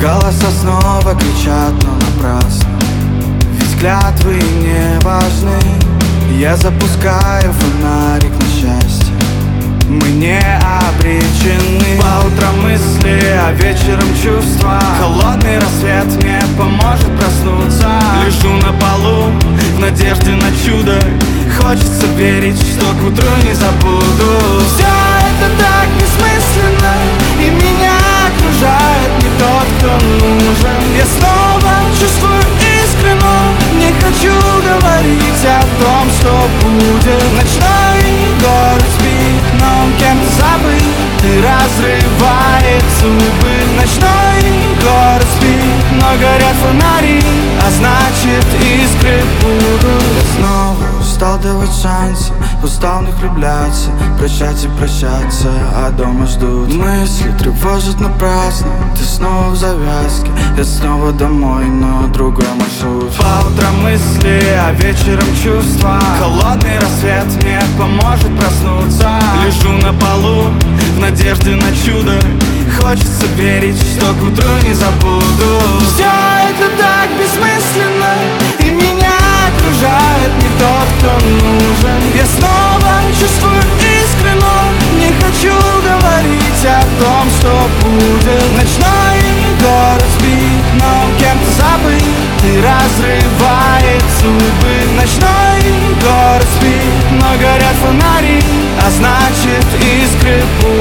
Голоса снова кричат, но напрасно, ведь клятвы не важны. Я запускаю фонарик на счастье, мы не обречены. По утрам мысли, а вечером чувства. Холодный рассвет мне поможет проснуться. Лежу на полу в надежде на чудо. Хочется верить, что к утру не забуду. Все это так бессмысленно, и меня окружает не тот, кто нужен. Я снова чувствую искру, но не хочу говорить о том, что будет. Ночной город спит, но кем-то забыт и разрывает зубы. Ночной город спит, но горят фонари, а значит искры будут. Я снова устал давать шансы, устал не влюбляться, прощать и прощаться, а дома ждут. Мысли тревожат напрасно, ты снова в завязке. Я снова домой, но другой маршрут. По утрам мысли, а вечером чувства. Холодный рассвет мне поможет проснуться. Лежу на полу в надежде на чудо. Хочется верить, что к утру не забуду. Все это так бессмысленно, и меня окружает не тот, кто нужен. Я снова чувствую искры, но не хочу говорить о том, что будет. Ночной город спит, но кем-то забыт и разрывает зубы. Ночной город спит, но горят фонари, а значит искры будут.